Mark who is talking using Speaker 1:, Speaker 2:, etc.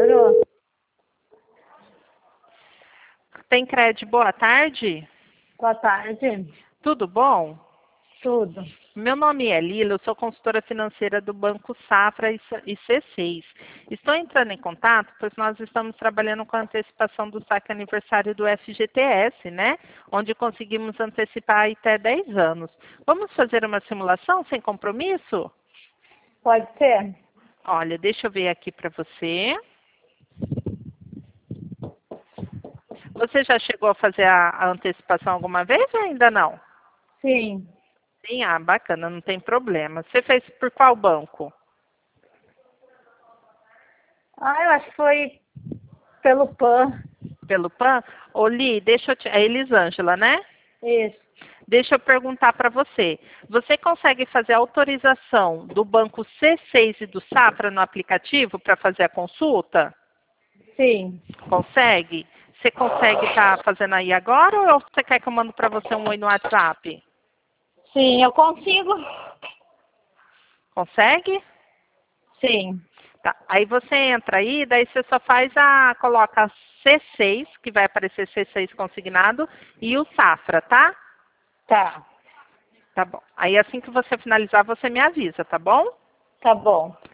Speaker 1: Melhorou.
Speaker 2: Tem crédito, boa tarde.
Speaker 1: Boa tarde.
Speaker 2: Tudo bom?
Speaker 1: Tudo.
Speaker 2: Meu nome é Lila, eu sou consultora financeira do Banco Safra e C6. Estou entrando em contato, pois nós estamos trabalhando com a antecipação do saque aniversário do FGTS, né? Onde conseguimos antecipar até 10 anos. Vamos fazer uma simulação sem compromisso?
Speaker 1: Pode ser?
Speaker 2: Olha, deixa eu ver aqui para você. Você já chegou a fazer a antecipação alguma vez ou ainda não?
Speaker 1: Sim.
Speaker 2: Sim, bacana, não tem problema. Você fez por qual banco?
Speaker 1: Eu acho que foi pelo PAN.
Speaker 2: Pelo PAN? Ô, Li, deixa eu te... É Elisângela, né?
Speaker 1: Isso.
Speaker 2: Deixa eu perguntar para você. Você consegue fazer a autorização do banco C6 e do Safra no aplicativo para fazer a consulta?
Speaker 1: Sim.
Speaker 2: Consegue? Você consegue estar fazendo aí agora ou você quer que eu mando para você um oi no WhatsApp?
Speaker 1: Sim, eu consigo.
Speaker 2: Consegue?
Speaker 1: Sim.
Speaker 2: Tá. Aí você entra aí, daí você só coloca C6, que vai aparecer C6 consignado, e o Safra, tá?
Speaker 1: Tá.
Speaker 2: Tá bom. Aí assim que você finalizar, você me avisa, tá bom?
Speaker 1: Tá bom.